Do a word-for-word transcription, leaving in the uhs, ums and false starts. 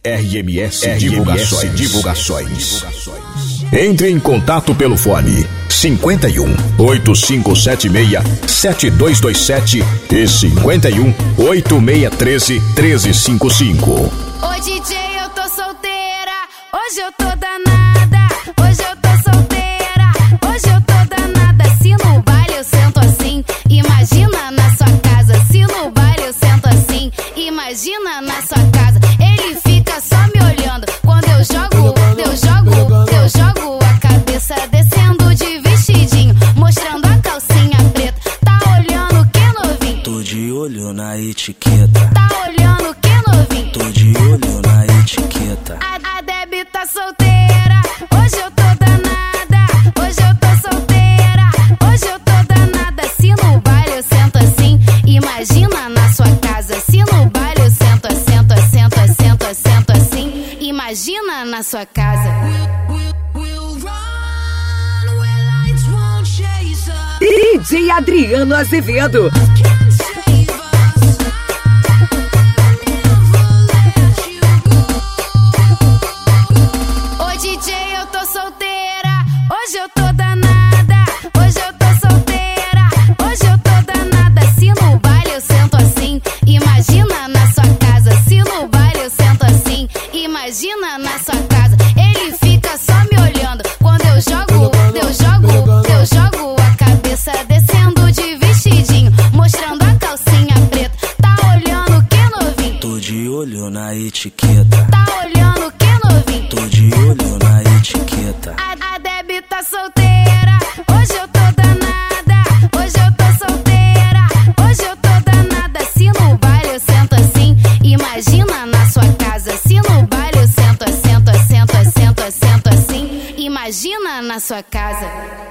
R M S Divulgações. Divulgações. Entre em contato pelo fone cinquenta e um, oito cinco sete seis, sete dois dois sete e cinquenta e um, oito seis um três, treze cinquenta e cinco. Ô D J, eu tô solteira, hoje eu tô danada, hoje eu tô solteira, hoje eu tô danada. Se no baile eu sento assim, imagina na sua casa. Se no baile eu sento assim, imagina na sua casa. Ele fica só me olhando quando eu jogo, eu jogo, eu jogo a cabeça descendo de vestidinho, mostrando a calcinha preta. Tá olhando que novinho? Tô de olho na etiqueta. Tá olhando que novinho? Tô de olho na etiqueta. A, a Debbie tá solteira, hoje eu tô danada, hoje eu tô solteira, hoje eu tô danada. Se no baile eu sento assim, imagina na sua casa. Se no baile eu sento, sento, sento, sento, sento assim, imagina na sua casa. D J Adriano Azevedo. Ô D J, eu tô solteira, hoje eu tô danada, hoje eu tô solteira, hoje eu tô danada. Se no baile eu sento assim, imagina na sua casa. Se no baile eu sento assim, imagina na sua casa. Ele fica só me olhando quando eu jogo, eu jogo, eu jogo a cabeça descendo de vestidinho, mostrando a calcinha preta. Tá olhando que novinho? Tô de olho na etiqueta. Tá olhando que novinho? Tô de olho na etiqueta. A, a Debbie tá solteira, hoje eu tô danada, hoje eu tô solteira, hoje eu tô danada. Se no baile eu sento assim, imagina na sua casa. Se no baile eu sento, sento, sento, sento, sento assim, imagina na sua casa.